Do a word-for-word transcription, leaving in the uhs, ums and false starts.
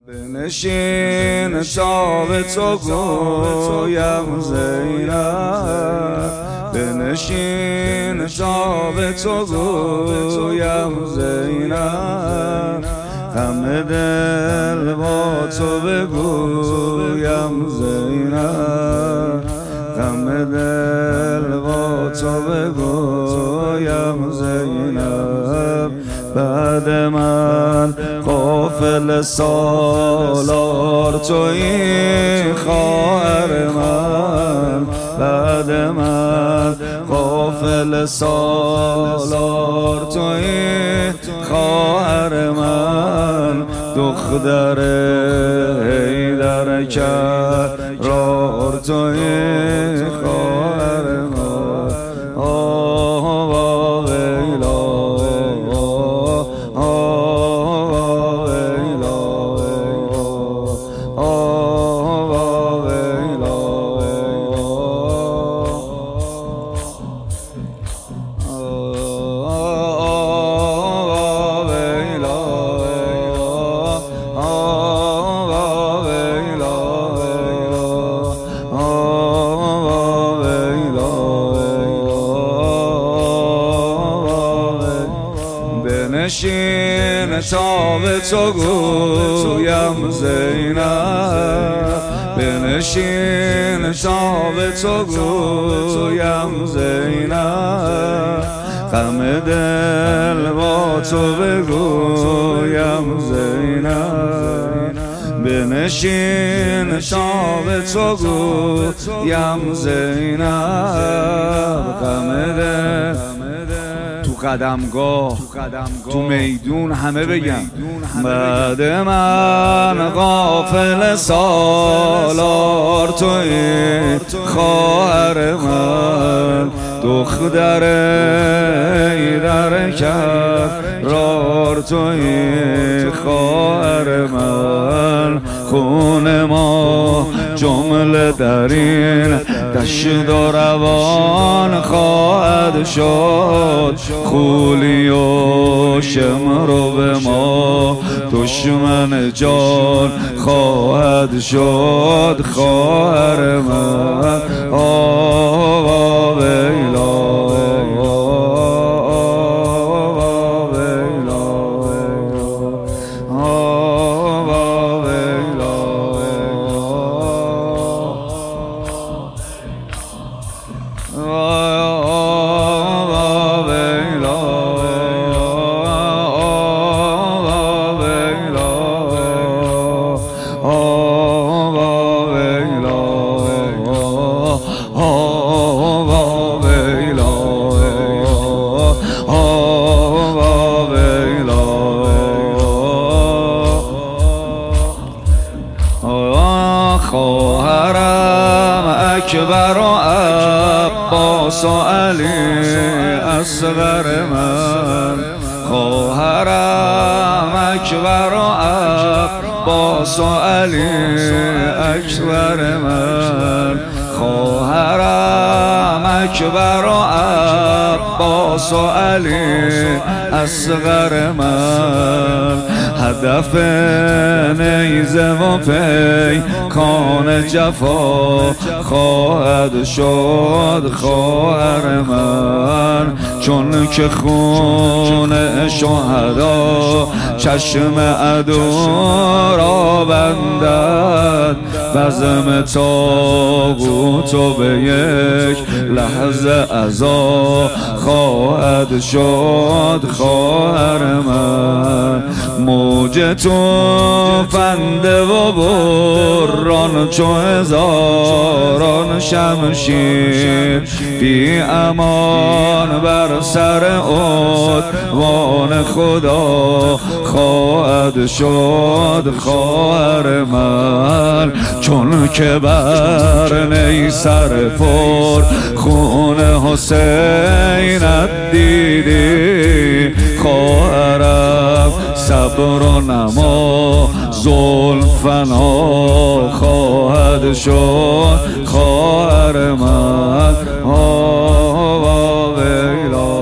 بنشین تا به تو گویم زینب، بنشین تا به تو گویم زینب، غم دل با تو بگویم زینب، غم دل با تو بگویم زینب. بعد من قافل سالار تویی خواهر من، بعد من قافل سالار تویی خواهر من، دختر حیدر کرار تویی خواهر من. آه ویلا بنشین تا به تو گویم زینب، بنشین تا به تو گویم زینب، غم دل با تو بگویم زینب، بنشین تا به تو گویم زینب، غم دل تو قدمگاه تو میدون همه بگم. بعد من قافل سالار تویی خواهر من، دختر حیدر کرار تویی خواهر من، خون ما جمله در این دشت و روان خواهد شد، خولی و شمر به ما دشمن جان خواهد شد خواهر من. آه ویلا خواهرم اکبر و عباس و علی اصغر من، خواهرم اکبر و عباس و علی اکبر من، خواهرم اکبر و عباس و علی اصغر من، هدف نیزه و پیکان جفا خواهد شد خواهر من، چون که خون شهدا چشم عدو را بندد، بزم طاغوت و به یک لحظه عزا خواهد شد خواهر من، موج توفنده و بران چو هزاران شمشیر، بی امان بر سر عنوان خدا خواهد شد خواهر من، چون که بر نیسر پر خون حسینت دیدی خواهرم، صبر و نما زلفنا خواهد شد خواهر من. آه ویلا